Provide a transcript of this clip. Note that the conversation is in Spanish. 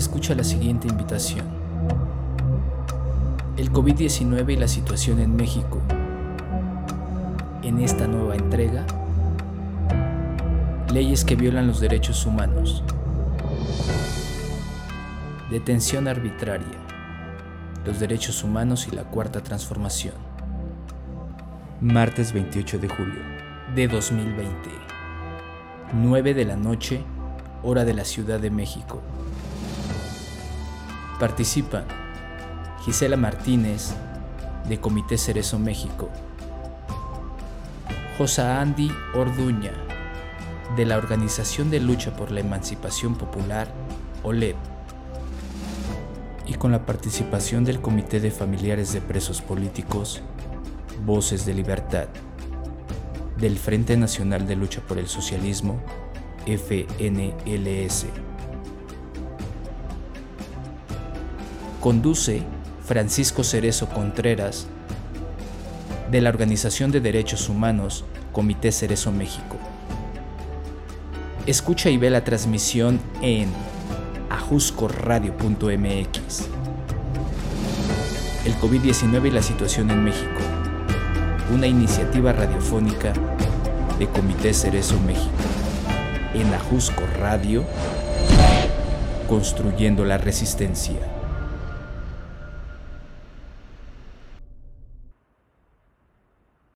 escucha la siguiente invitación. El COVID-19 y la situación en México. En esta nueva entrega, leyes que violan los derechos humanos. Detención arbitraria. Los derechos humanos y la cuarta transformación. Martes 28 de julio de 2020. 9 de la noche, hora de la Ciudad de México. Participan Gisela Martínez, de Comité Cerezo México; Josa Andy Orduña, de la Organización de Lucha por la Emancipación Popular, OLEP, y con la participación del Comité de Familiares de Presos Políticos, Voces de Libertad, del Frente Nacional de Lucha por el Socialismo, FNLS. Conduce Francisco Cerezo Contreras, de la Organización de Derechos Humanos, Comité Cerezo México. Escucha y ve la transmisión en ajuscoradio.mx. El COVID-19 y la situación en México. Una iniciativa radiofónica de Comité Cerezo México. En Ajusco Radio, construyendo la resistencia.